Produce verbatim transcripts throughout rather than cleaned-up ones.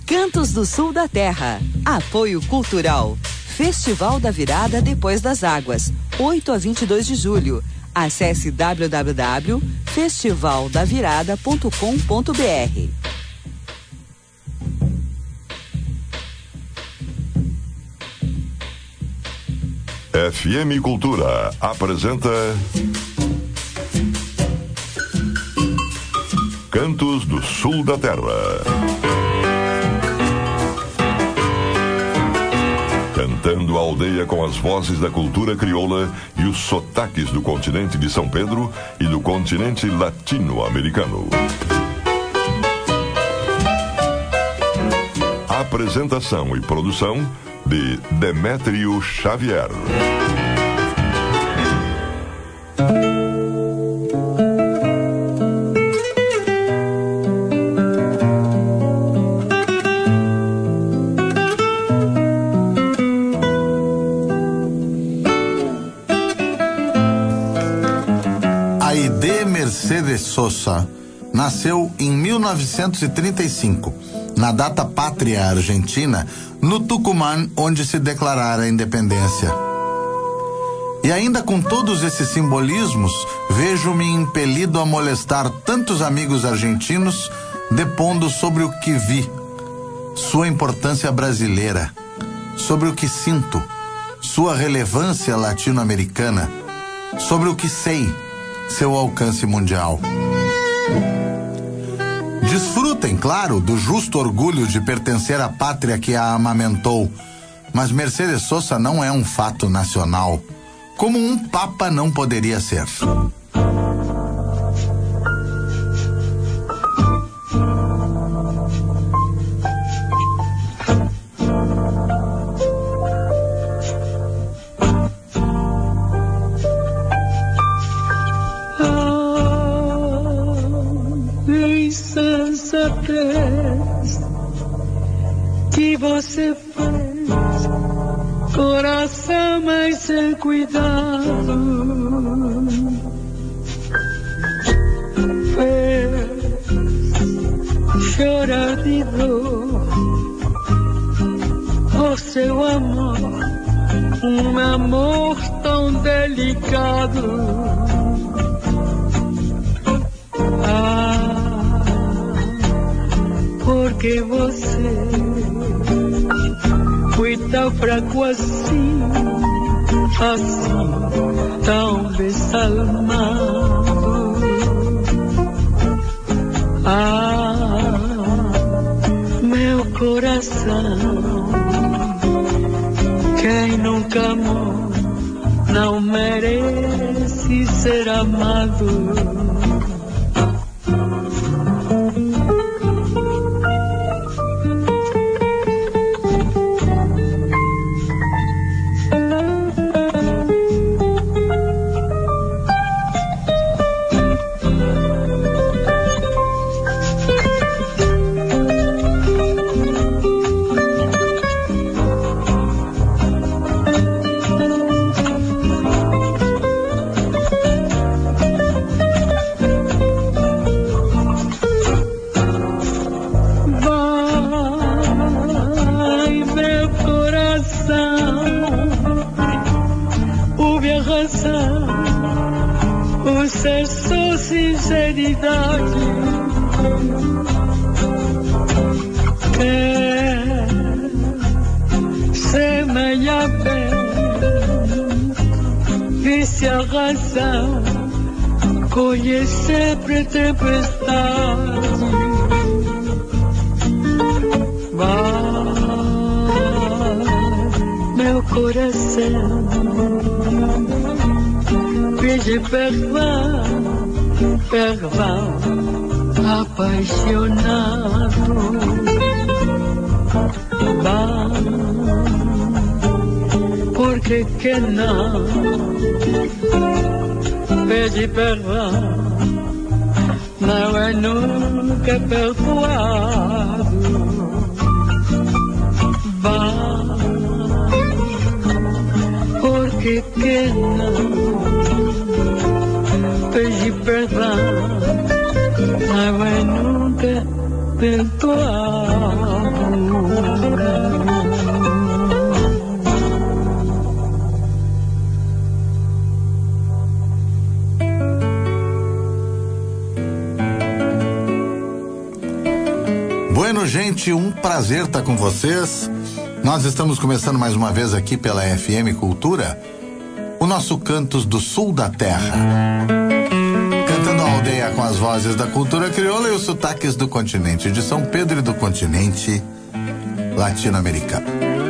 Cantos do Sul da Terra. Apoio Cultural. Festival da Virada Depois das Águas, oito a vinte e dois de julho. Acesse w w w ponto festival da virada ponto com ponto b r. F M Cultura apresenta Cantos do Sul da Terra. Cantando a aldeia com as vozes da cultura crioula e os sotaques do continente de São Pedro e do continente latino-americano. Apresentação e produção de Demétrio Xavier. Aide Mercedes Sosa nasceu em mil novecentos e trinta e cinco, na data pátria argentina, no Tucumã, onde se declarara a independência. E ainda com todos esses simbolismos, vejo-me impelido a molestar tantos amigos argentinos, depondo sobre o que vi, sua importância brasileira, sobre o que sinto, sua relevância latino-americana, sobre o que sei, seu alcance mundial. Desfrutem, claro, do justo orgulho de pertencer à pátria que a amamentou, mas Mercedes Sosa não é um fato nacional, como um papa não poderia ser. Que você fez, coração, mas sem cuidado, fez chorar de dor o seu amor, um amor tão delicado. Ah, porque você foi tão fraco assim, assim, tão desalmado. Ah, meu coração, quem nunca amou não merece ser amado. Colhe sempre tempestade. Vai, meu coração, pede perdão, perdão, apaixonado. Vai, porque que não pede perdão, não é nunca perdoado. Vai, porque que não pede perdão, não é nunca perdoado. Bueno, gente, um prazer estar com vocês. Nós estamos começando mais uma vez aqui pela F M Cultura, o nosso Cantos do Sul da Terra. Cantando a aldeia com as vozes da cultura crioula e os sotaques do continente de São Pedro e do continente latino-americano.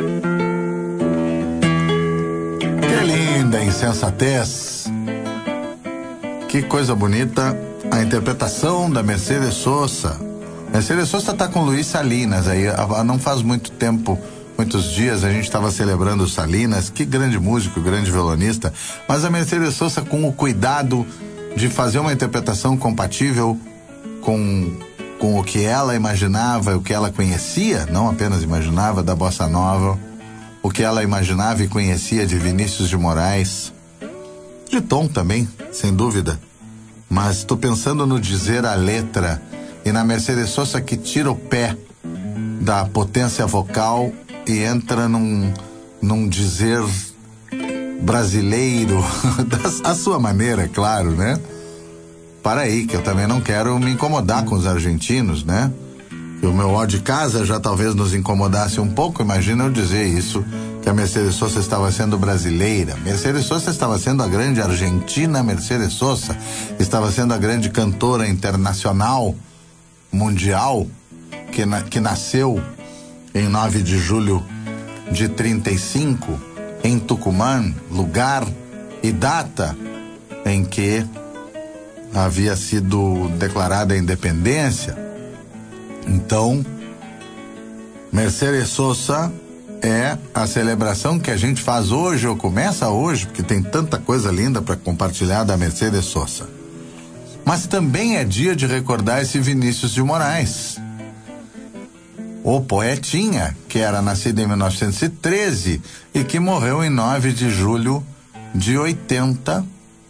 Que linda insensatez. Que coisa bonita a interpretação da Mercedes Sosa. Mercedes Sosa está com Luiz Salinas aí, não faz muito tempo, muitos dias a gente estava celebrando o Salinas, que grande músico, grande violonista, mas a Mercedes Sosa com o cuidado de fazer uma interpretação compatível com, com o que ela imaginava, o que ela conhecia, não apenas imaginava, da Bossa Nova, o que ela imaginava e conhecia de Vinícius de Moraes, de Tom também, sem dúvida, mas estou pensando no dizer a letra e na Mercedes Sosa que tira o pé da potência vocal e entra num, num dizer brasileiro, da, a sua maneira, é claro, né? Para aí, que eu também não quero me incomodar com os argentinos, né? E o meu ó de casa já talvez nos incomodasse um pouco, imagina eu dizer isso, que a Mercedes Sosa estava sendo brasileira. Mercedes Sosa estava sendo a grande argentina Mercedes Sosa, estava sendo a grande cantora internacional, mundial, que, na, que nasceu em nove de julho de trinta e cinco, em Tucumã, lugar e data em que havia sido declarada a independência. Então, Mercedes Sosa é a celebração que a gente faz hoje, ou começa hoje, porque tem tanta coisa linda para compartilhar da Mercedes Sosa. Mas também é dia de recordar esse Vinícius de Moraes, o poetinha, que era nascido em mil novecentos e treze e que morreu em nove de julho de oitenta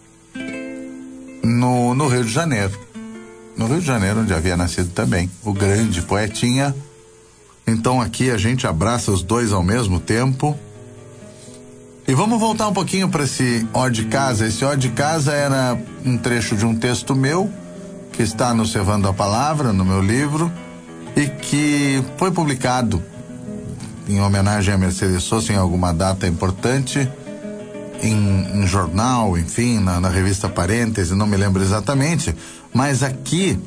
no, no Rio de Janeiro. No Rio de Janeiro, onde havia nascido também o grande poetinha. Então aqui a gente abraça os dois ao mesmo tempo. E vamos voltar um pouquinho para esse ó de casa. Esse ó de casa era um trecho de um texto meu, que está no Cevando a Palavra, no meu livro, e que foi publicado em homenagem a Mercedes Sosa em alguma data importante, em, em jornal, enfim, na, na revista Parêntese, não me lembro exatamente, mas aqui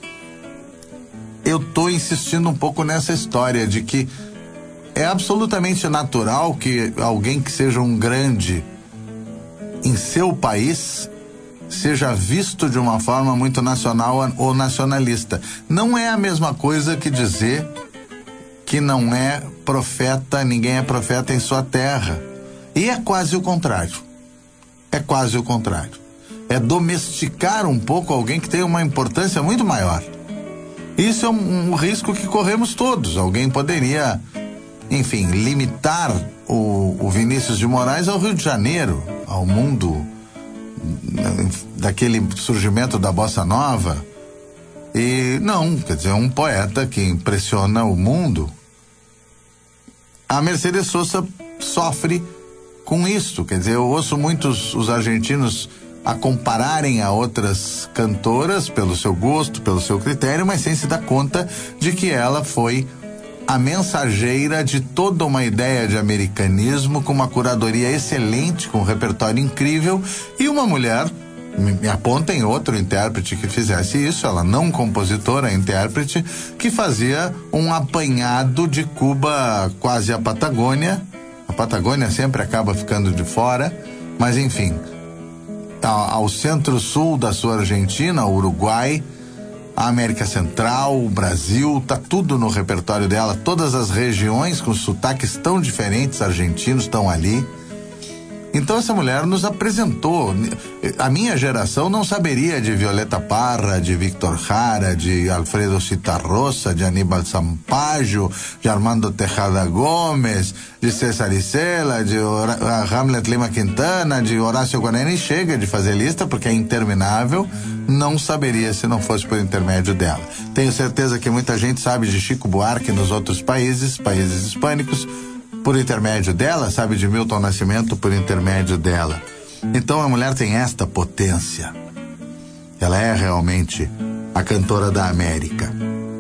eu tô insistindo um pouco nessa história de que é absolutamente natural que alguém que seja um grande em seu país seja visto de uma forma muito nacional ou nacionalista. Não é a mesma coisa que dizer que não é profeta, ninguém é profeta em sua terra. E é quase o contrário. É quase o contrário. É domesticar um pouco alguém que tem uma importância muito maior. Isso é um, um risco que corremos todos. Alguém poderia, enfim, limitar o, o Vinícius de Moraes ao Rio de Janeiro, ao mundo daquele surgimento da Bossa Nova. E não, quer dizer, um poeta que impressiona o mundo. A Mercedes Sosa sofre com isso, quer dizer, eu ouço muitos os argentinos a compararem a outras cantoras pelo seu gosto, pelo seu critério, mas sem se dar conta de que ela foi a mensageira de toda uma ideia de americanismo, com uma curadoria excelente, com um repertório incrível, e uma mulher, me, me apontem outro intérprete que fizesse isso, ela não compositora, intérprete, que fazia um apanhado de Cuba quase a Patagônia. A Patagônia sempre acaba ficando de fora, mas enfim, ao centro-sul da sua Argentina, o Uruguai, a América Central, o Brasil, tá tudo no repertório dela, todas as regiões com sotaques tão diferentes argentinos estão ali. Então essa mulher nos apresentou. A minha geração não saberia de Violeta Parra, de Victor Jara, de Alfredo Citarrosa, de Aníbal Sampaio, de Armando Tejada Gomes, de César Isela, de Hora, Hamlet Lima Quintana, de Horácio Guarani. Chega de fazer lista porque é interminável. Não saberia se não fosse por intermédio dela. Tenho certeza que muita gente sabe de Chico Buarque nos outros países, países hispânicos, por intermédio dela, sabe de Milton Nascimento por intermédio dela. Então a mulher tem esta potência. Ela é realmente a cantora da América.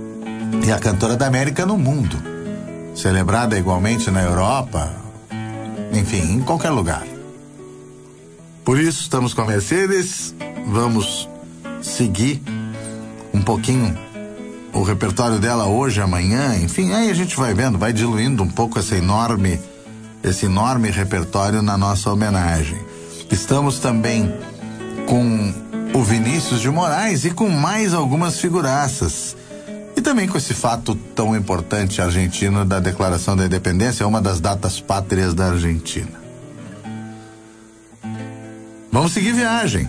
e a cantora da América no mundo, celebrada igualmente na Europa, enfim, em qualquer lugar. Por isso estamos com a Mercedes, vamos seguir um pouquinho o repertório dela hoje, amanhã, enfim, aí a gente vai vendo, vai diluindo um pouco essa enorme, esse enorme repertório na nossa homenagem. Estamos também com o Vinícius de Moraes e com mais algumas figuraças. E também com esse fato tão importante argentino da Declaração da Independência, uma das datas pátrias da Argentina. Vamos seguir viagem.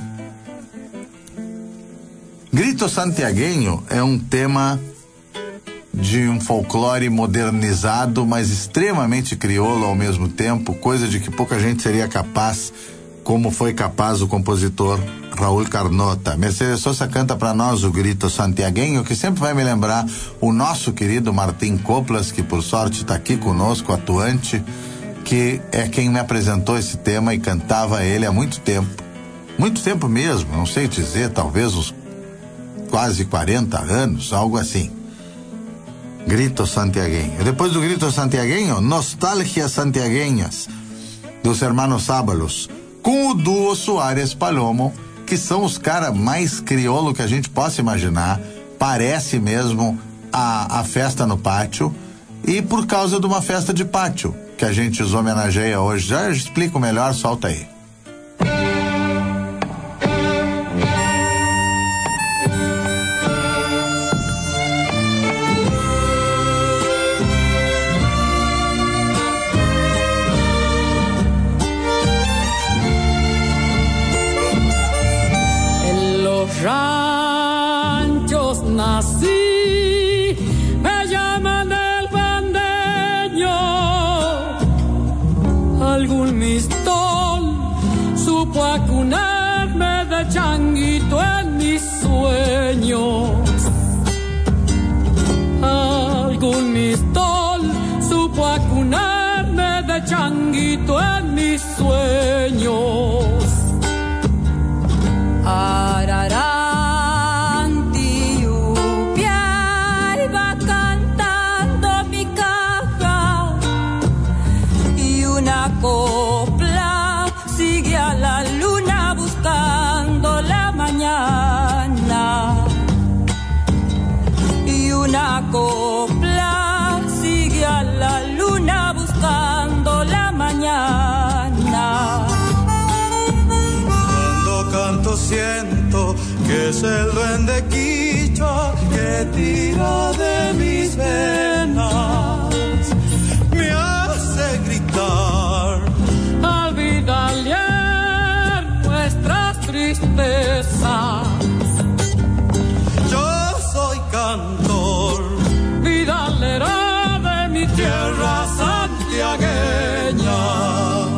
Grito Santiagueño é um tema de um folclore modernizado, mas extremamente crioulo ao mesmo tempo, coisa de que pouca gente seria capaz, como foi capaz o compositor Raul Carnota. Mercedes Sosa canta para nós o Grito Santiagueño, que sempre vai me lembrar o nosso querido Martim Coplas, que por sorte está aqui conosco, atuante, que é quem me apresentou esse tema e cantava ele há muito tempo. Muito tempo mesmo, não sei dizer, talvez uns quase quarenta anos, algo assim. Grito Santiagueño. Depois do Grito Santiagueño, Nostalgias Santiagueñas, dos hermanos Ábalos, com o duo Soares Palomo, que são os caras mais crioulo que a gente possa imaginar. Parece mesmo a, a festa no pátio, e por causa de uma festa de pátio que a gente os homenageia hoje. Já explico melhor, solta aí. Ranchos nací, me llaman el bandeño. Algún mistol supo acunarme de changuito en mis sueños. Algún mistol supo acunarme de changuito en mis sueños. Araranti, upiar, va cantando mi caja, y una copla sigue a la luna buscando la mañana, y una copla sigue a la luna buscando la mañana. Canto siento que es el duende quichua que tira de mis venas, me hace gritar al vidalear nuestras tristezas. Yo soy cantor, vidalera de mi tierra santiagueña.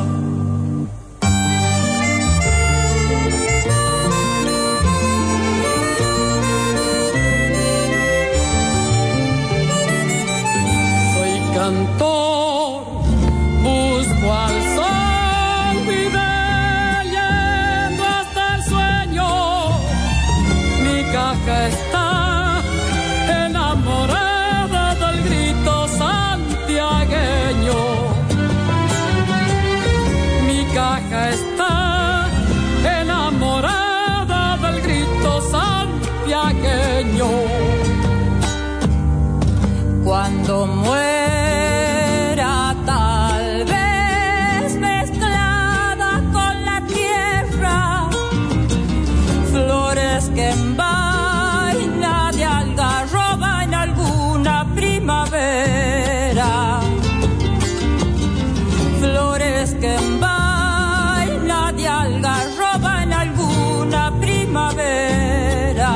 Cantor, busco al sol, vive yendo hasta el sueño. Mi caja está enamorada del grito santiagueño. Mi caja está enamorada del grito santiagueño. Cuando muera, tal vez mezclada con la tierra, flores que en vaina de algarroba en alguna primavera, flores que en vaina de algarroba en alguna primavera.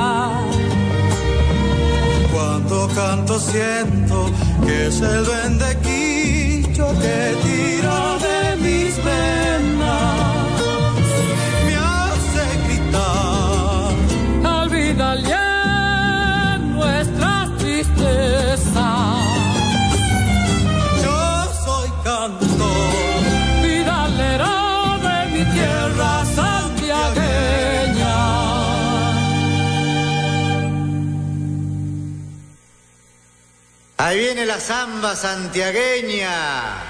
Cuando canto siento que es el duende quichua que tira de mis venas, me hace gritar al vidalear nuestras tristezas. Yo soy cantor, vidalera de mi tierra santiagueña. Ahí viene la samba santiagueña.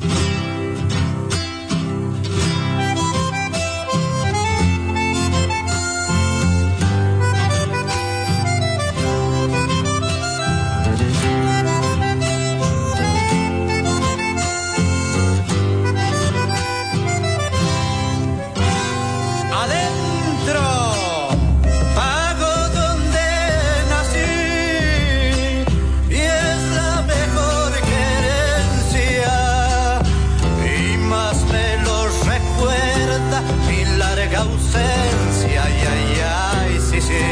Ausencia, ay, ay, ay, sí, sí.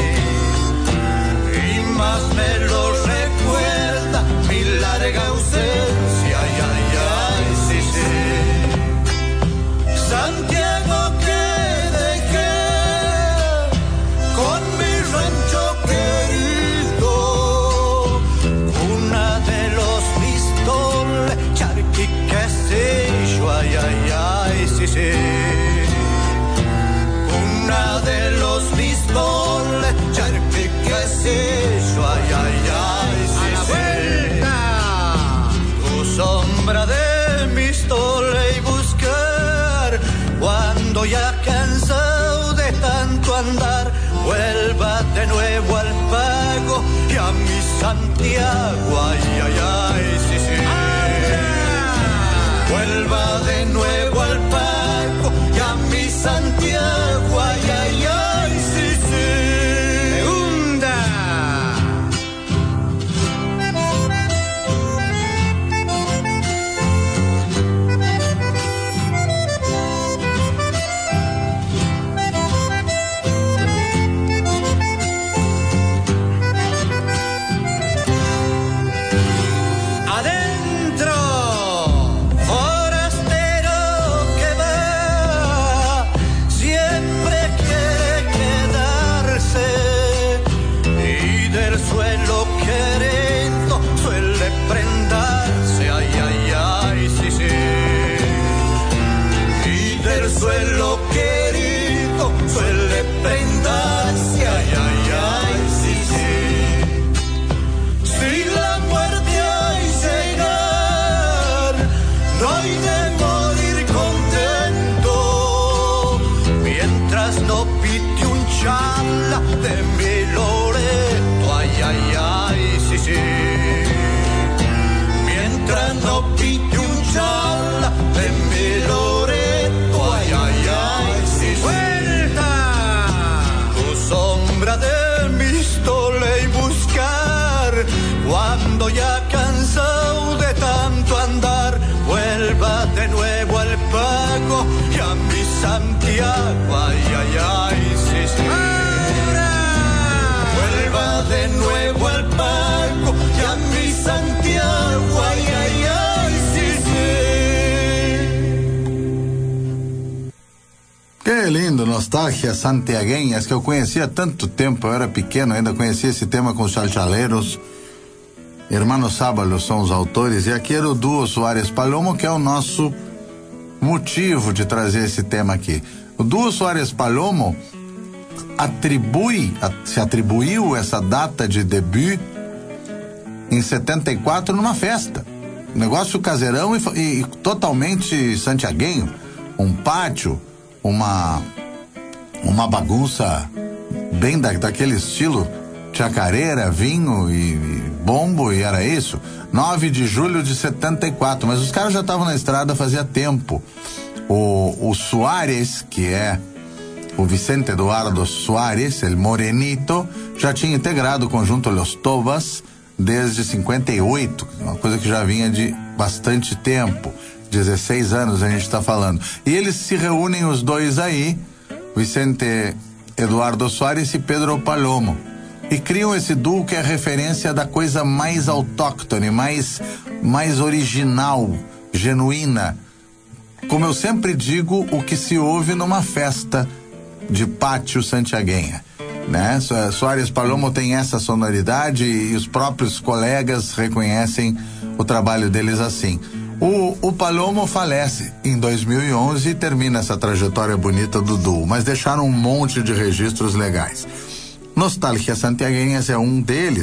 Y más me lo recuerda mi larga ausencia, ay, ay, ay, sí, sí. Santiago que dejé con mi rancho querido, una de los pistoles, charqui, qué sé yo, ay, ay, ay, sí, sí. Una de los pistoles, charque, qué sé yo, ay, ay, ay, sí, sí. Tu sombra de mi stole y buscar, cuando ya cansado de tanto andar, vuelva de nuevo al pago y a mi Santiago, ay, ay, ay, sí, sí. Vuelva de nuevo al pago y a mi Santiago, ay, ay, ay, sí, sí. Segunda. Adentro, forastero que va, siempre quiere quedarse, y del suelo queriendo suele prendarse, ay, ay, ay, sí, sí. Y del suelo querido suele prendarse, ay, ay, ay, sí, sí. Si la muerte hay llegar, no hay de morir contento, mientras no pite un chala de mi Loreto, ay, ay, ay, sí, sí. Mientras no pite un chala de mi Loreto, ay, ay, ay, sí, sí. ¡Vuelta! Tu sombra de mi stole y buscar, cuando ya cansado de tanto andar, vuelva de nuevo al pago y a mi Santiago, ay, ay, ay, sí, sí. Vuelva de nuevo al pago y a mi Santiago, ay, ay, ay, sí, sí. Que lindo, nostalgia santiagueña, es que eu conhecia há tanto tempo, eu era pequeno, ainda conhecia esse tema com os chalchaleiros. Hermano Sábalo são os autores, e aqui era o duo Soares Palomo, que é o nosso motivo de trazer esse tema aqui. O duo Soares Palomo atribui, se atribuiu essa data de debut em setenta e quatro numa festa. Negócio caseirão e, e totalmente santiaguenho. Um pátio, uma uma bagunça bem da, daquele estilo, chacareira, vinho e, e bombo, e era isso. nove de julho de setenta e quatro, mas os caras já estavam na estrada fazia tempo. O, o Soares, que é o Vicente Eduardo Soares, el Morenito, já tinha integrado o conjunto Los Tobas desde cinquenta e oito, uma coisa que já vinha de bastante tempo. dezesseis anos a gente está falando. E eles se reúnem os dois aí, Vicente Eduardo Soares e Pedro Palomo, e criam esse duo que é referência da coisa mais autóctone, mais, mais original, genuína. Como eu sempre digo, o que se ouve numa festa de pátio santiaguenha, né? Soares Palomo tem essa sonoridade e os próprios colegas reconhecem o trabalho deles assim. O, o Palomo falece em dois mil e onze e termina essa trajetória bonita do duo, mas deixaram um monte de registros legais. Nostalgia Santiaguenhas é um deles,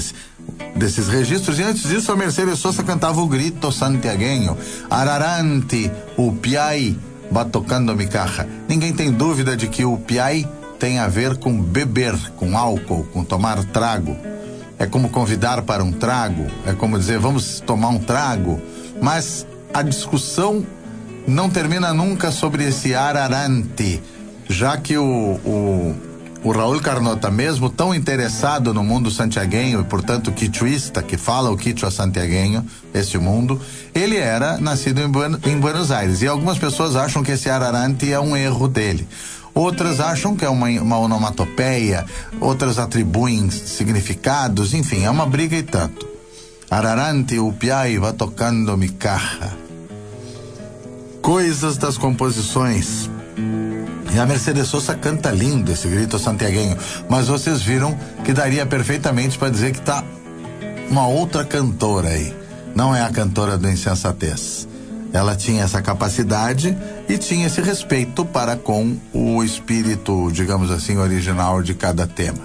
desses registros. E antes disso, a Mercedes Sosa cantava o grito santiaguenho: Ararante, o piai va tocando mi caja. Ninguém tem dúvida de que o piai tem a ver com beber, com álcool, com tomar trago. É como convidar para um trago, é como dizer, vamos tomar um trago. Mas a discussão não termina nunca sobre esse ararante, já que o, o, o Raul Carnota, mesmo tão interessado no mundo santiaguenho e, portanto, quichuista, que fala o quichua santiaguenho, esse mundo, ele era nascido em, Buen, em Buenos Aires. E algumas pessoas acham que esse ararante é um erro dele. Outras acham que é uma, uma onomatopeia, outras atribuem significados, enfim, é uma briga e tanto. Ararante, o piai va tocando mi caja. Coisas das composições. E a Mercedes Sosa canta lindo esse grito santiaguenho, mas vocês viram que daria perfeitamente para dizer que tá uma outra cantora aí. Não é a cantora do Insensatez. Ela tinha essa capacidade e tinha esse respeito para com o espírito, digamos assim, original de cada tema.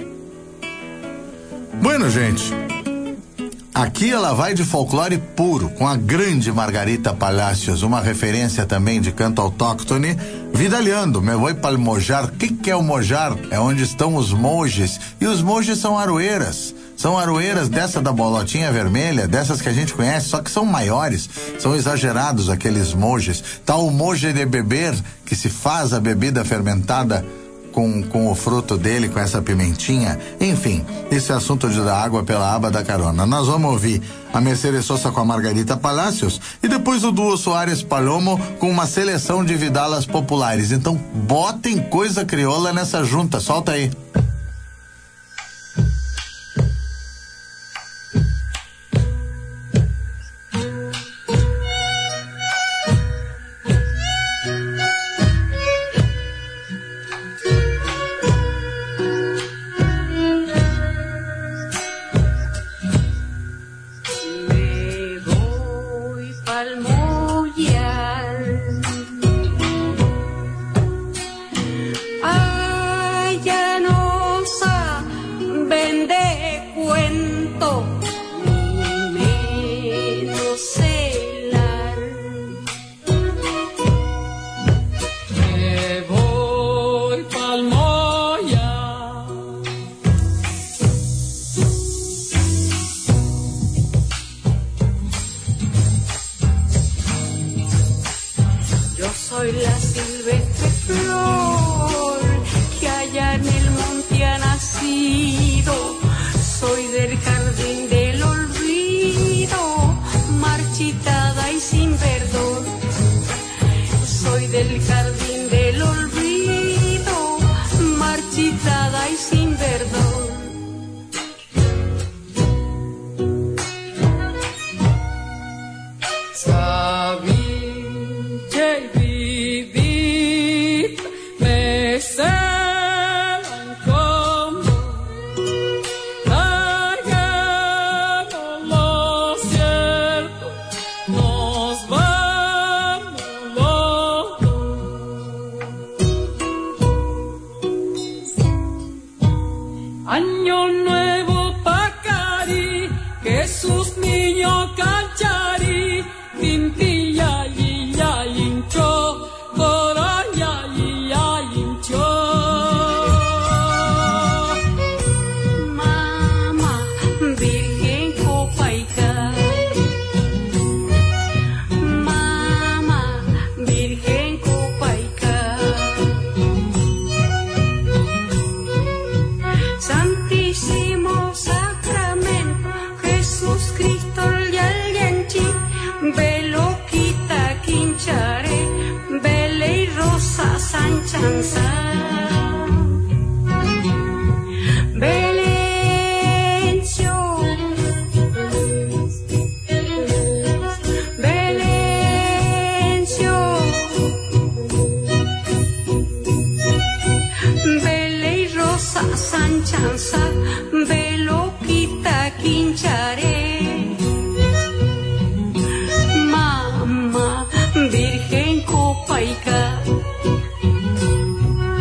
Bueno, gente, aqui ela vai de folclore puro, com a grande Margarita Palacios, uma referência também de canto autóctone, vidalhando, me vou para o mojar. O que, que é o mojar? É onde estão os monges, e os monges são aroeiras. São aroeiras dessa da bolotinha vermelha, dessas que a gente conhece, só que são maiores, são exagerados aqueles monges. Tá o monge de beber, que se faz a bebida fermentada com, com o fruto dele, com essa pimentinha. Enfim, esse assunto de dar água pela aba da carona. Nós vamos ouvir a Mercedes Sosa com a Margarita Palacios e depois o duo Soares Palomo com uma seleção de vidalas populares. Então botem coisa crioula nessa junta, solta aí.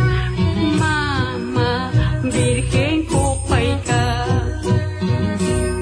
Virgen Copaica,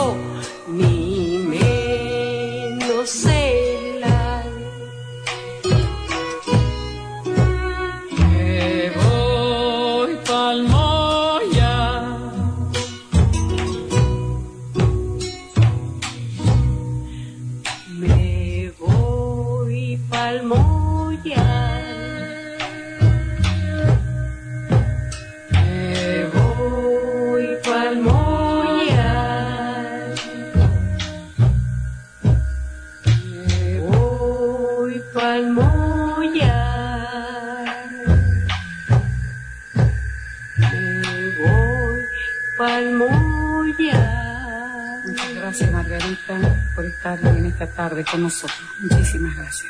yo ni menos celar. Me voy pa'l Moya, me voy pa'l Moya, me voy pa'l Moya, me voy pa'l Moya, me voy pa'l Moya. Muchas gracias, Margarita, por estar en esta tarde con nosotros. Muchísimas gracias.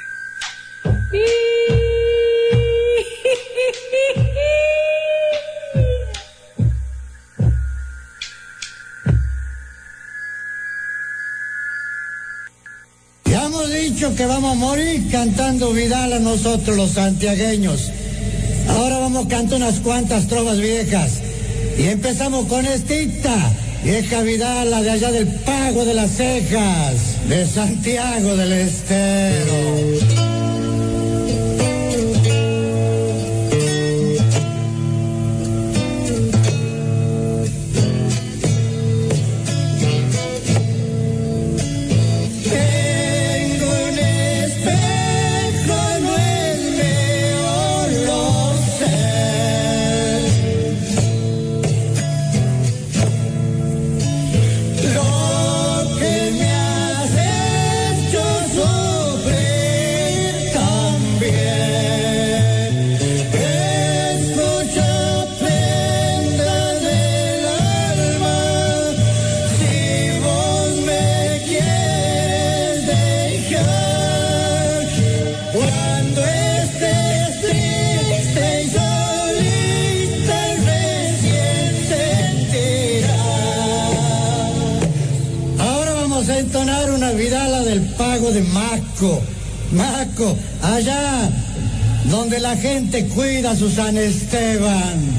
Ya hemos dicho que vamos a morir cantando Vidal a nosotros los santiagueños. Ahora vamos a cantar unas cuantas trovas viejas. Y empezamos con estita, vieja Vidal, la de allá del Pago de las Cejas, de Santiago del Estero. De Maco, Maco, allá donde la gente cuida a su San Esteban.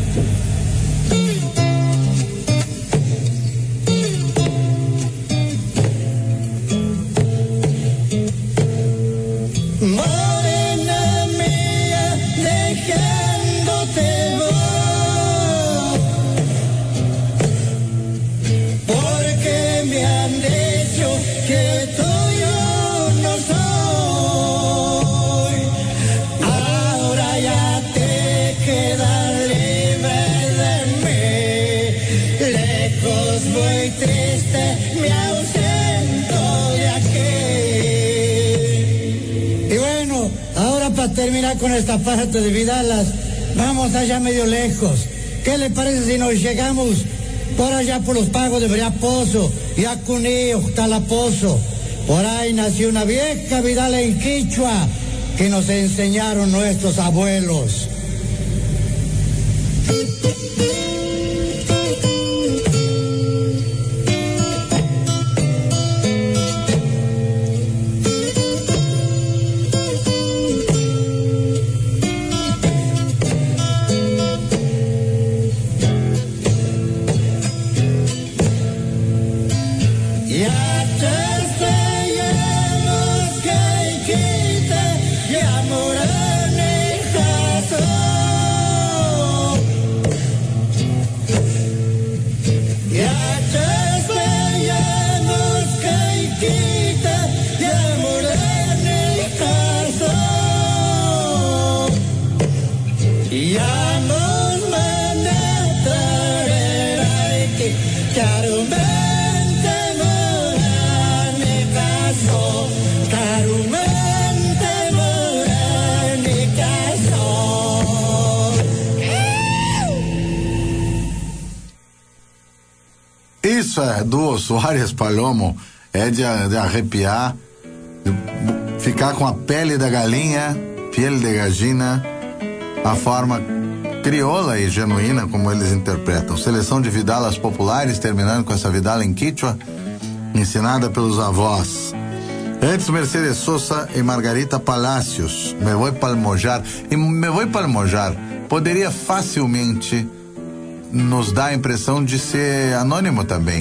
Morena mía, dejándote voy, porque me han dicho que tú terminar con esta parte de Vidalas, vamos allá medio lejos. ¿Qué le parece si nos llegamos por allá por los Pagos de Briaposo, Yacunío, Calapozo? Por ahí nació una vieja Vidala en Quichua que nos enseñaron nuestros abuelos. Isso é do Soares Palomo, é de, de arrepiar, de ficar com a pele da galinha, pele de gallina, a forma crioula e genuína como eles interpretam. Seleção de vidalas populares, terminando com essa vidala em Quichua, ensinada pelos avós. Antes, Mercedes Sosa e Margarita Palacios, Me Voy Pa'l Mojar. E Me Voy Pa'l Mojar poderia facilmente nos dar a impressão de ser anônimo também.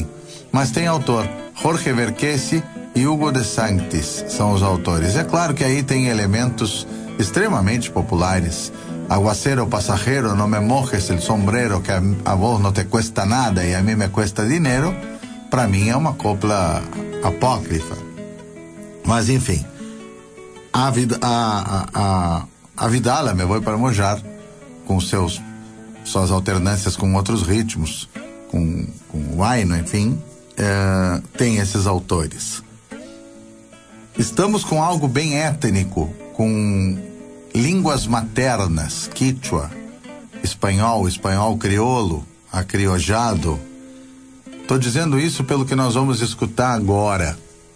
mas tem autor. Jorge Verquesi e Hugo de Sanctis são os autores. É claro que aí tem elementos extremamente populares. Aguacero pasajero, no me mojes el sombrero, que a, a vos não te cuesta nada e a mim me cuesta dinheiro. Para mim é uma copla apócrifa. Mas enfim, a, vida, a, a, a, a Vidala, Me Voy para Mojar, com seus, suas alternâncias com outros ritmos, com, com o huayno, enfim, é, tem esses autores. Estamos com algo bem étnico, com línguas maternas, quichua, espanhol, espanhol crioulo, acriojado. Estou dizendo isso pelo que nós vamos escutar agora.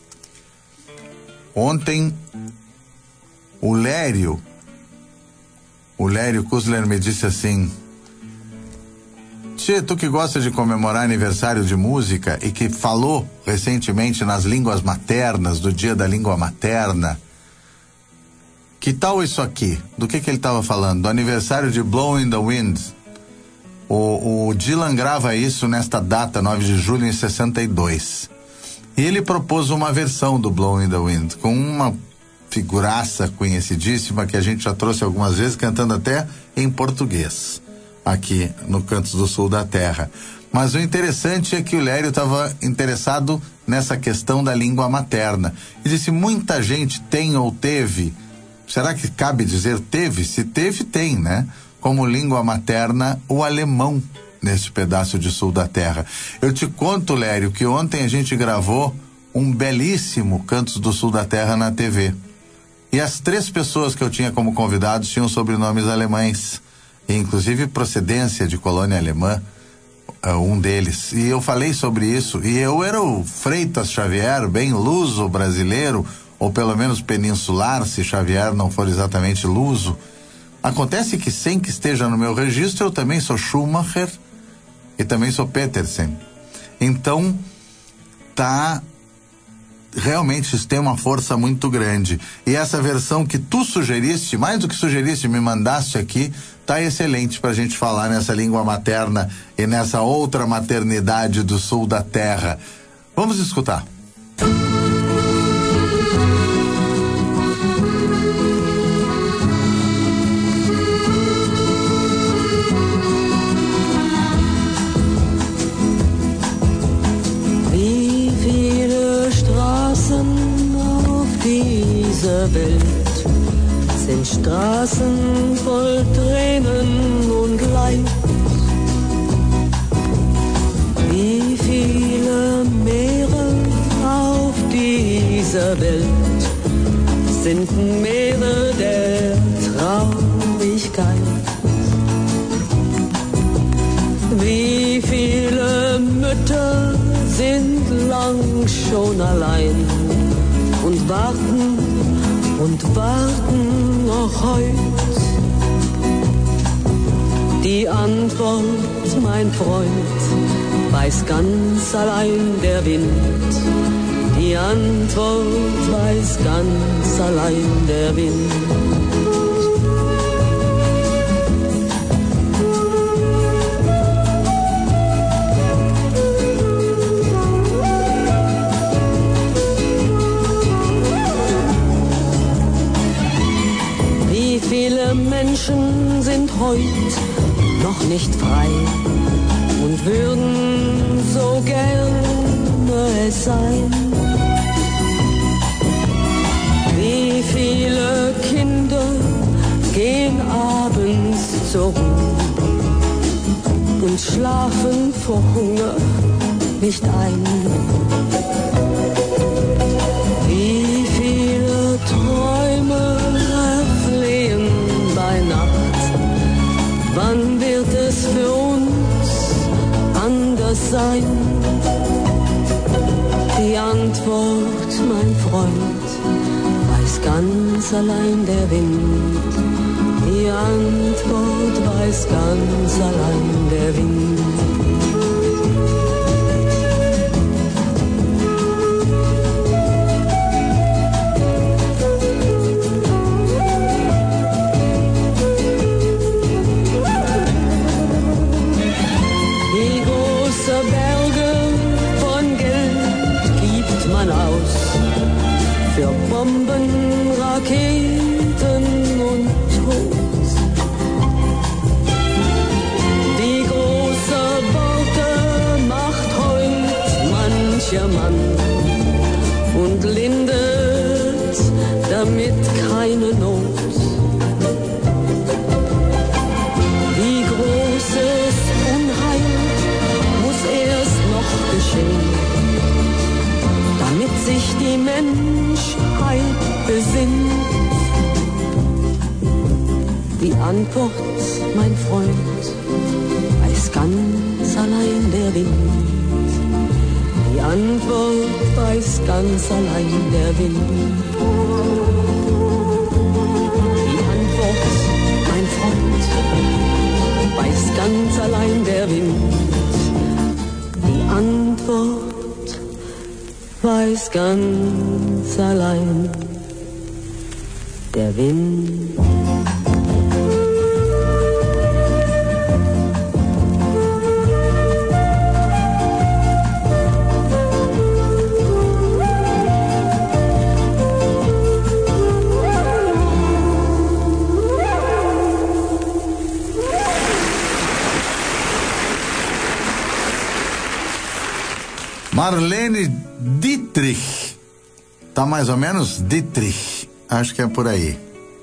Ontem, o Lério, o Lério Kusler me disse assim: Tchê, tu que gosta de comemorar aniversário de música e que falou recentemente nas línguas maternas, do dia da língua materna, que tal isso aqui? Do que que ele estava falando? Do aniversário de Blowing the Wind. O, o Dylan grava isso nesta data, nove de julho, em sessenta e dois. E ele propôs uma versão do Blowing the Wind, com uma figuraça conhecidíssima que a gente já trouxe algumas vezes, cantando até em português, aqui no Cantos do Sul da Terra. Mas o interessante é que o Lério estava interessado nessa questão da língua materna. E disse, muita gente tem ou teve, será que cabe dizer teve? Se teve, tem, né? Como língua materna, o alemão, nesse pedaço de sul da terra. Eu te conto, Lério, que ontem a gente gravou um belíssimo Cantos do Sul da Terra na T V. E as três pessoas que eu tinha como convidados tinham sobrenomes alemães, e inclusive procedência de colônia alemã, um deles. E eu falei sobre isso, e eu era o Freitas Xavier, bem luso brasileiro, ou pelo menos peninsular, se Xavier não for exatamente luso. Acontece que, sem que esteja no meu registro, eu também sou Schumacher e também sou Petersen. Então, tá, realmente isso tem uma força muito grande. E essa versão que tu sugeriste, mais do que sugeriste, me mandaste aqui, tá excelente pra gente falar nessa língua materna e nessa outra maternidade do sul da terra. Vamos escutar. Welt sind Straßen voll Tränen und Leid. Wie viele Meere auf dieser Welt sind Meere der Traurigkeit. Wie viele Mütter sind lang schon allein und warten und warten noch heut. Die Antwort, mein Freund, weiß ganz allein der Wind. Die Antwort weiß ganz allein der Wind. Menschen sind heut noch nicht frei und würden so gerne es sein. Wie viele Kinder gehen abends zur Ruhe und schlafen vor Hunger nicht ein. Wie viele Träume erflehen bei Nacht. Wann wird es für uns anders sein? Die Antwort, mein Freund, weiß ganz allein der Wind. Die Antwort weiß ganz allein der Wind. mancher Mann und lindert damit keine Not. Wie großes Unheil muss erst noch geschehen, damit sich die Menschheit besinnt. Die Antwort, mein Freund, weiß ganz allein der Wind. Die Antwort weiß ganz allein der Wind. Die Antwort, mein Freund, weiß ganz allein der Wind. Die Antwort weiß ganz allein der Wind. Marlene Dietrich, tá mais ou menos Dietrich, acho que é por aí,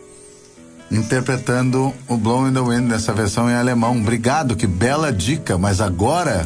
interpretando o Blowing in the Wind nessa versão em alemão. Obrigado, que bela dica, mas agora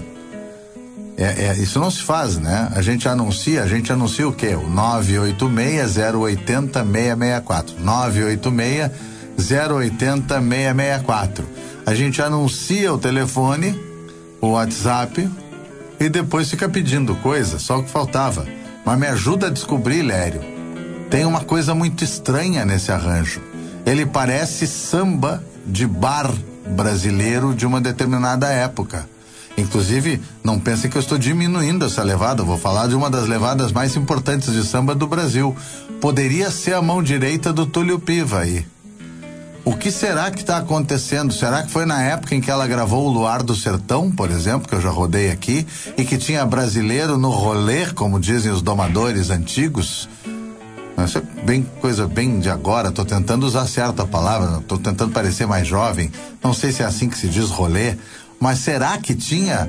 é, é, isso não se faz, né? A gente anuncia, a gente anuncia o quê? O nove oito seis, zero oito zero, seis seis quatro, nove oito seis, zero oito zero, seis seis quatro. A gente anuncia o telefone, o WhatsApp, e depois fica pedindo coisa, só o que faltava. Mas me ajuda a descobrir, Lério. Tem uma coisa muito estranha nesse arranjo. Ele parece samba de bar brasileiro de uma determinada época. Inclusive, não pensem que eu estou diminuindo essa levada. Eu vou falar de uma das levadas mais importantes de samba do Brasil. Poderia ser a mão direita do Túlio Piva aí. O que será que está acontecendo? Será que foi na época em que ela gravou o Luar do Sertão, por exemplo, que eu já rodei aqui, e que tinha brasileiro no rolê, como dizem os domadores antigos? Isso é bem, coisa bem de agora. Estou tentando usar certa palavra, estou tentando parecer mais jovem. Não sei se é assim que se diz rolê, mas será que tinha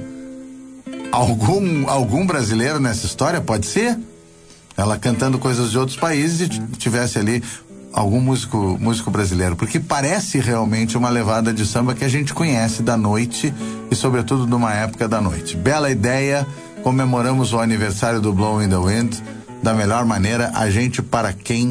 algum, algum brasileiro nessa história? Pode ser? Ela cantando coisas de outros países e tivesse ali algum músico, músico brasileiro, porque parece realmente uma levada de samba que a gente conhece da noite e sobretudo de uma época da noite. Bela ideia, comemoramos o aniversário do Blowing in the Wind da melhor maneira. A gente, para quem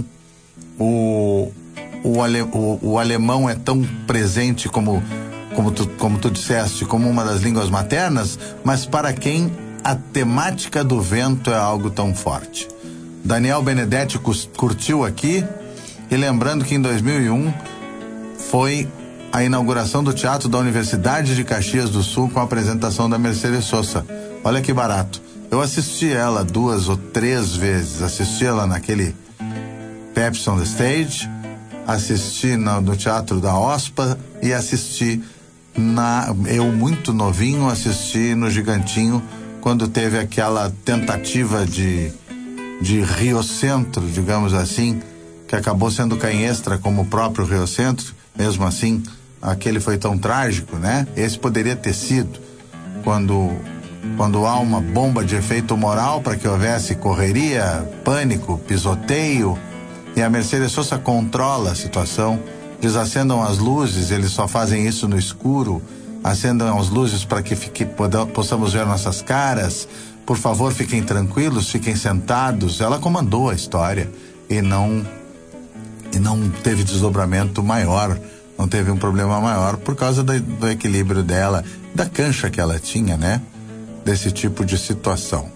o, o, ale, o, o alemão é tão presente como, como, tu, como tu disseste, como uma das línguas maternas, mas para quem a temática do vento é algo tão forte. Daniel Benedetti curtiu aqui. E lembrando que em dois mil e um foi a inauguração do Teatro da Universidade de Caxias do Sul com a apresentação da Mercedes Sosa. Olha que barato. Eu assisti ela duas ou três vezes. Assisti ela naquele Pepsi on the Stage, assisti no, no Teatro da OSPA e assisti, na, eu muito novinho, assisti no Gigantinho, quando teve aquela tentativa de, de Rio Centro, digamos assim, que acabou sendo canhestra como o próprio Rio Centro. Mesmo assim, aquele foi tão trágico, né? Esse poderia ter sido quando, quando há uma bomba de efeito moral para que houvesse correria, pânico, pisoteio, e a Mercedes Sosa controla a situação. Desacendam as luzes, eles só fazem isso no escuro. Acendam as luzes para que fique, podamos, possamos ver nossas caras. Por favor, fiquem tranquilos, fiquem sentados. Ela comandou a história e não e não teve desdobramento maior, não teve um problema maior por causa do, do equilíbrio dela, da cancha que ela tinha, né? Desse tipo de situação.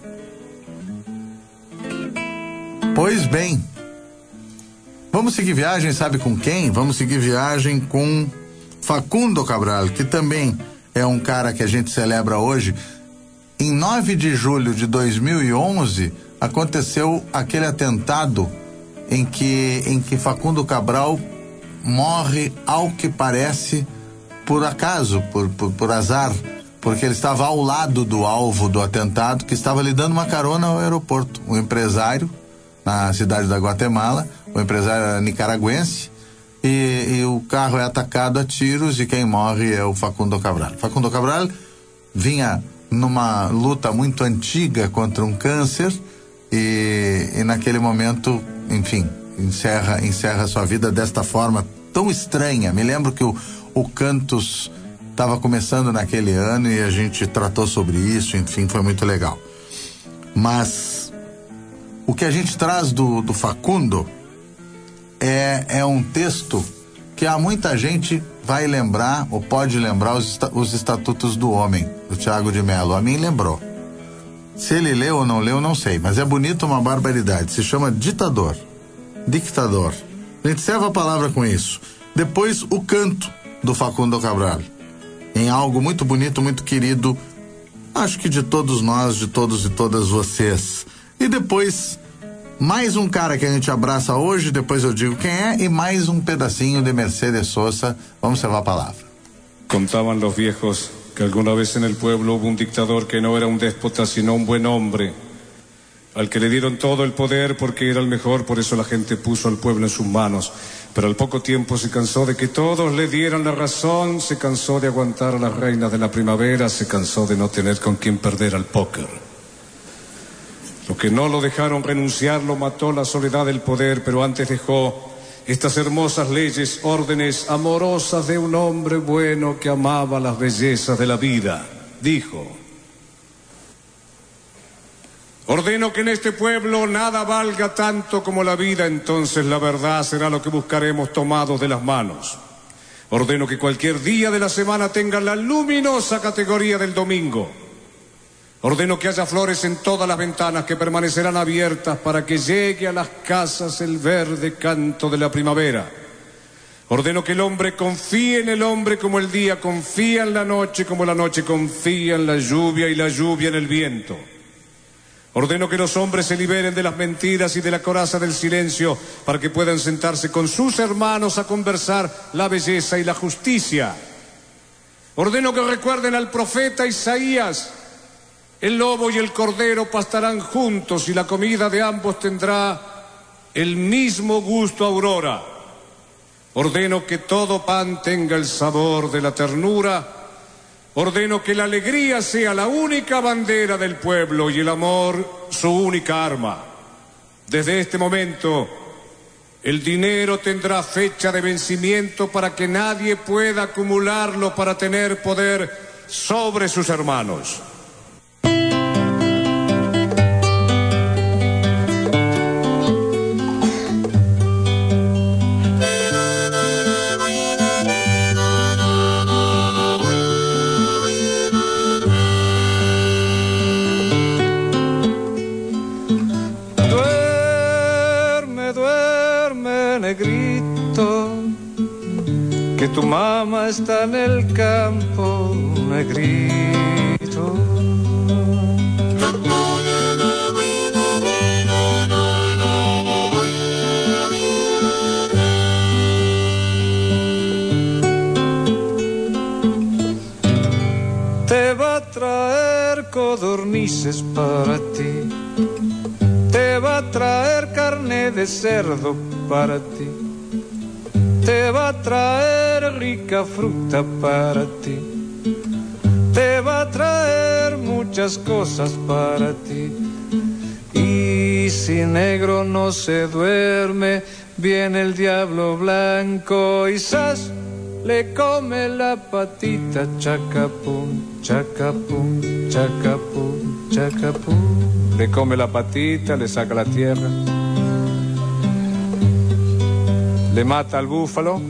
Pois bem, vamos seguir viagem, sabe com quem? Vamos seguir viagem com Facundo Cabral, que também é um cara que a gente celebra hoje. Em nove de julho de dois mil e onze, aconteceu aquele atentado em que, em que Facundo Cabral morre, ao que parece, por acaso, por, por, por azar, porque ele estava ao lado do alvo do atentado, que estava lhe dando uma carona ao aeroporto. Um empresário, na cidade da Guatemala, o empresário era nicaragüense, e, e o carro é atacado a tiros e quem morre é o Facundo Cabral. Facundo Cabral vinha numa luta muito antiga contra um câncer e, e naquele momento, enfim, encerra, encerra sua vida desta forma tão estranha. Me lembro que o, o Cantos estava começando naquele ano e a gente tratou sobre isso, enfim, foi muito legal. Mas o que a gente traz do, do Facundo é, é um texto que há muita gente vai lembrar, ou pode lembrar, os, os Estatutos do Homem, do Tiago de Mello. A mim lembrou. Se ele leu ou não leu, não sei, mas é bonito, uma barbaridade. Se chama Ditador. Dictador. A gente serve a palavra com isso. Depois, o Canto, do Facundo Cabral. Em algo muito bonito, muito querido, acho que de todos nós, de todos e todas vocês. E depois, mais um cara que a gente abraça hoje, depois eu digo quem é, e mais um pedacinho de Mercedes Sosa. Vamos levar a palavra. Contaban los viejos que alguna vez en el pueblo hubo un dictador que no era un déspota, sino un buen hombre, al que le dieron todo el poder porque era el mejor, por eso la gente puso al pueblo en sus manos. Pero al poco tiempo se cansó de que todos le dieran la razón, se cansó de aguantar a las reinas de la primavera, se cansó de no tener con quién perder al póker. Los que no lo dejaron renunciar lo mató la soledad del poder, pero antes dejó estas hermosas leyes, órdenes amorosas de un hombre bueno que amaba las bellezas de la vida. Dijo: ordeno que en este pueblo nada valga tanto como la vida, entonces la verdad será lo que buscaremos tomados de las manos. Ordeno que cualquier día de la semana tenga la luminosa categoría del domingo. Ordeno que haya flores en todas las ventanas que permanecerán abiertas para que llegue a las casas el verde canto de la primavera. Ordeno que el hombre confíe en el hombre como el día confía en la noche, como la noche confía en la lluvia y la lluvia en el viento. Ordeno que los hombres se liberen de las mentiras y de la coraza del silencio para que puedan sentarse con sus hermanos a conversar la belleza y la justicia. Ordeno que recuerden al profeta Isaías: el lobo y el cordero pastarán juntos y la comida de ambos tendrá el mismo gusto a aurora. Ordeno que todo pan tenga el sabor de la ternura. Ordeno que la alegría sea la única bandera del pueblo y el amor su única arma. Desde este momento, el dinero tendrá fecha de vencimiento para que nadie pueda acumularlo para tener poder sobre sus hermanos. Que tu mamá está en el campo, negrito. Te va a traer codornices para ti, te va a traer carne de cerdo para ti, te va a traer rica fruta para ti, te va a traer muchas cosas para ti. Y si negro no se duerme, viene el diablo blanco y ¡zas! Le come la patita, chacapum, chacapum, chacapum, chacapum. Le come la patita, le saca la tierra, le mata al búfalo.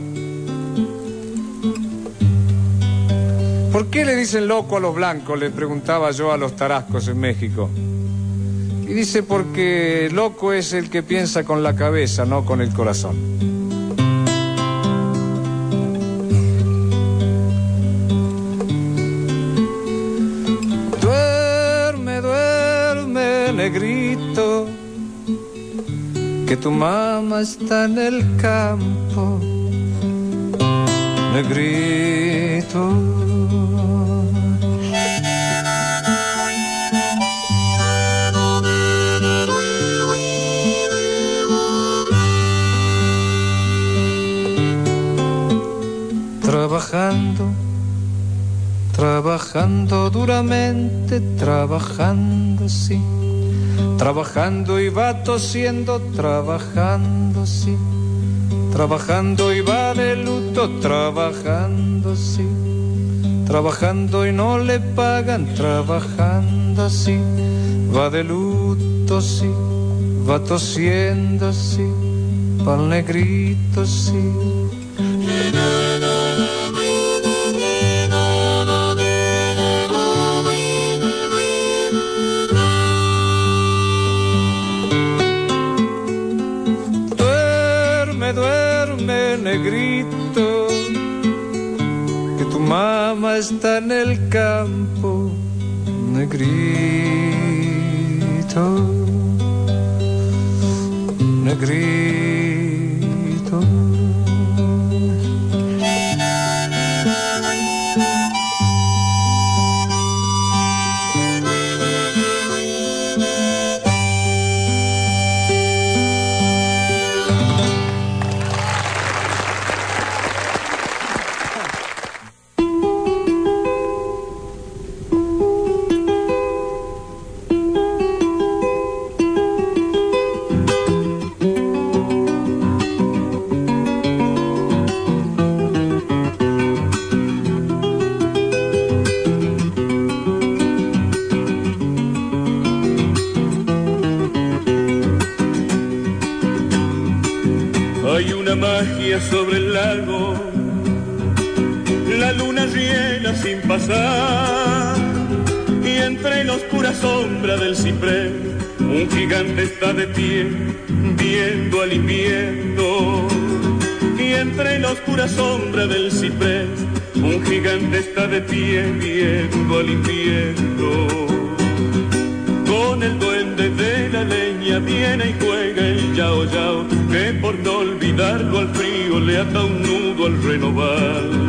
¿Por qué le dicen loco a los blancos?, le preguntaba yo a los tarascos en México. Y dice: porque loco es el que piensa con la cabeza, no con el corazón. Duerme, duerme, negrito, que tu mamá está en el campo, negrito. Trabajando, trabajando trabajando duramente, trabajando sí, trabajando y va tosiendo, trabajando sí, trabajando y va de luto, trabajando sí, trabajando y no le pagan, trabajando sí, va de luto sí, va tosiendo sí, pa'l negrito sí. Negrito, que tu mamá está en el campo, negrito, negrito. Sobre el lago, la luna riega sin pasar, y entre la oscura sombra del ciprés, un gigante está de pie, viendo al invierno. Y entre la oscura sombra del ciprés, un gigante está de pie, viendo al invierno. Con el duende de la leña viene y juega el yao yao, que por no olvidarlo al frío le ata un nudo al renovar.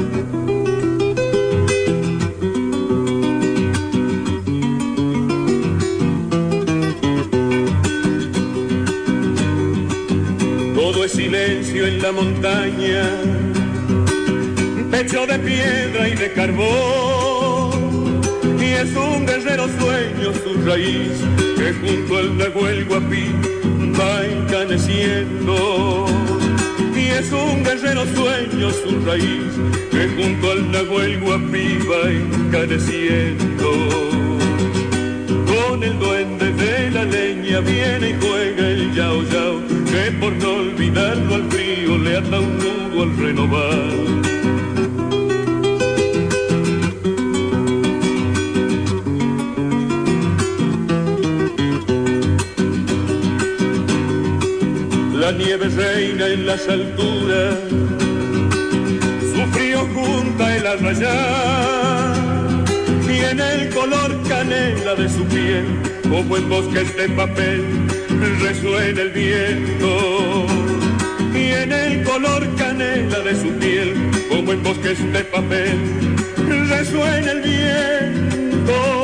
Todo es silencio en la montaña, pecho de piedra y de carbón, y es un guerrero sueño su raíz, que junto al Nahuel Huapi va encaneciendo. Y es un guerrero sueño su raíz, que junto al Nahuel Huapi va encaneciendo. Con el duende de la leña viene y juega el yao yao, que por no olvidarlo al frío le ata un nudo al renovar. La nieve reina en las alturas, su frío junta el arrayar, y en el color canela de su piel, como en bosques de papel, resuena el viento. Y en el color canela de su piel, como en bosques de papel, resuena el viento.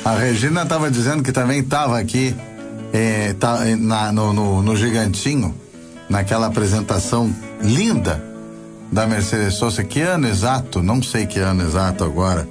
A Regina estava dizendo que também estava aqui é, tá, na, no, no, no Gigantinho, naquela apresentação linda da Mercedes Sosa. Que ano exato? Não sei que ano exato agora.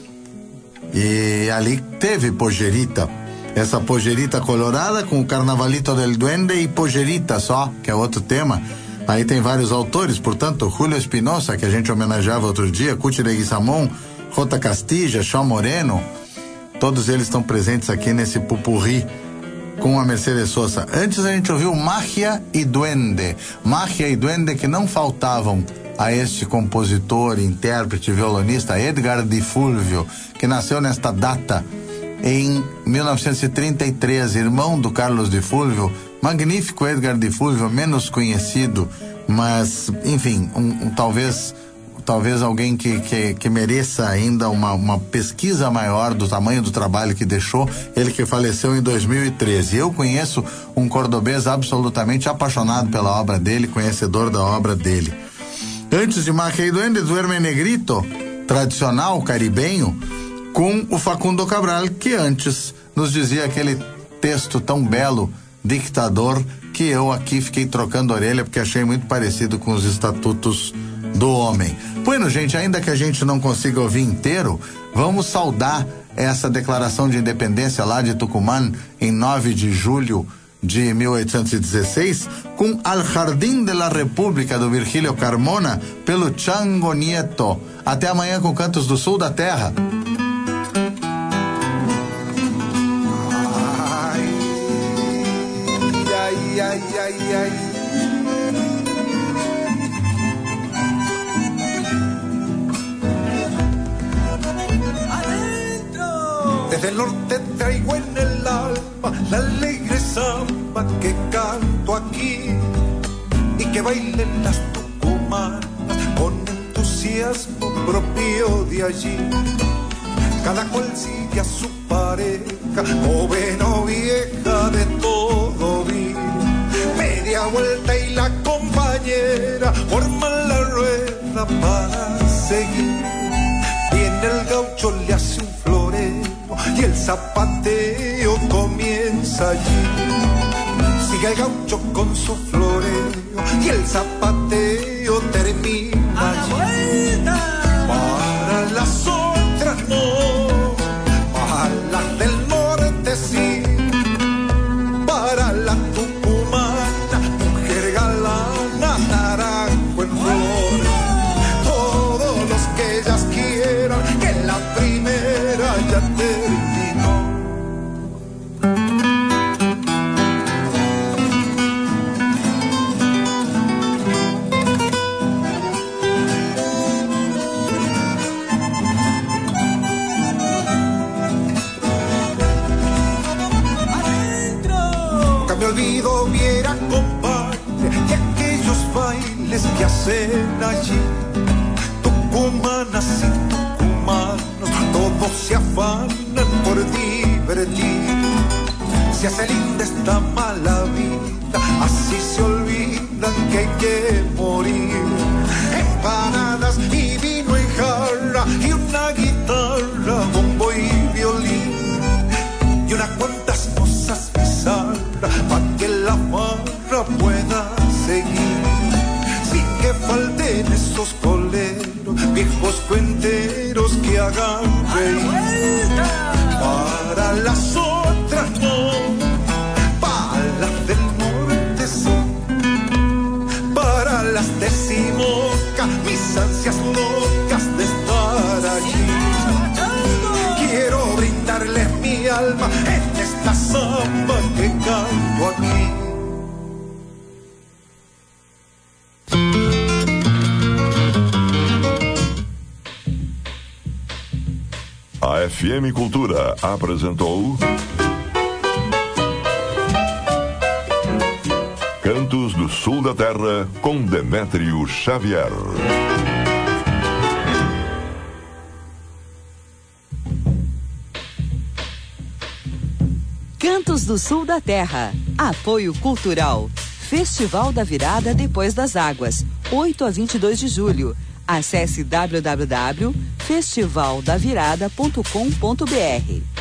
E ali teve Pojerita, essa Pojerita colorada com o Carnavalito del Duende e Pojerita só, que é outro tema. Aí tem vários autores, portanto, Julio Espinosa, que a gente homenageava outro dia, Cuti Leguizamón, Jota Castilla, Shaw Moreno, todos eles estão presentes aqui nesse pupurri com a Mercedes Sosa. Antes a gente ouviu Magia e Duende, Magia e Duende que não faltavam a este compositor, intérprete, violonista Edgar Di Fulvio, que nasceu nesta data em mil novecentos e trinta e três, irmão do Carlos Di Fulvio, magnífico Edgar Di Fulvio, menos conhecido, mas enfim, um, um, talvez talvez alguém que, que, que mereça ainda uma, uma pesquisa maior do tamanho do trabalho que deixou, ele que faleceu em dois mil e treze. Eu conheço um cordobês absolutamente apaixonado pela obra dele, conhecedor da obra dele. Antes de Magia e Duende, Duerme Negrito, tradicional caribenho, com o Facundo Cabral, que antes nos dizia aquele texto tão belo, Dictador, que eu aqui fiquei trocando a orelha porque achei muito parecido com os estatutos do homem. Bueno, gente, ainda que a gente não consiga ouvir inteiro, vamos saudar essa declaração de independência lá de Tucumã em nove de julho de mil oitocentos e dezesseis, com Al Jardim de la República, do Virgílio Carmona, pelo Chango Nieto. Até amanhã com Cantos do Sul da Terra. Ay, ay, ay, ay. Desde el norte traigo en el alma la alegre samba que canto aquí y que bailen las tucumanas con entusiasmo propio de allí. Cada cual sigue a su pareja, joven o vieja, de todo vi. Media vuelta y la compañera forman la rueda para seguir. Viene el gaucho, le hace un floreo y el zapateo comienza allí. Sigue el gaucho con su floreo y el zapateo termina allí. Para las otras no, para las del norte sí, para la tucumana, mujer galana, naranjo en flor. Todos los que ellas quieran, que la primera ya terminó. Nunca me olvido, viera, compadre, de aquellos bailes que hacen allí. Tucumanas y tucumanos, todos se afanan por divertir. Se hace linda esta mala vida, así se olvidan que hay que morir. Empanadas y vino en jarra y una guitarra, bombo y violín y unas cuantas cosas bizarras para que la farra pueda seguir. Sin que falten esos coleros, viejos cuenteros que hagan reír. Para las otras no, para las del norte sí, para las decimocas, mis ansias locas de estar allí. Quiero brindarles mi alma en esta samba que canto aquí. A F M Cultura apresentou Cantos do Sul da Terra com Demétrio Xavier. Cantos do Sul da Terra. Apoio Cultural. Festival da Virada Depois das Águas, oito a vinte e dois de julho. Acesse w w w ponto festival da virada ponto com ponto b r.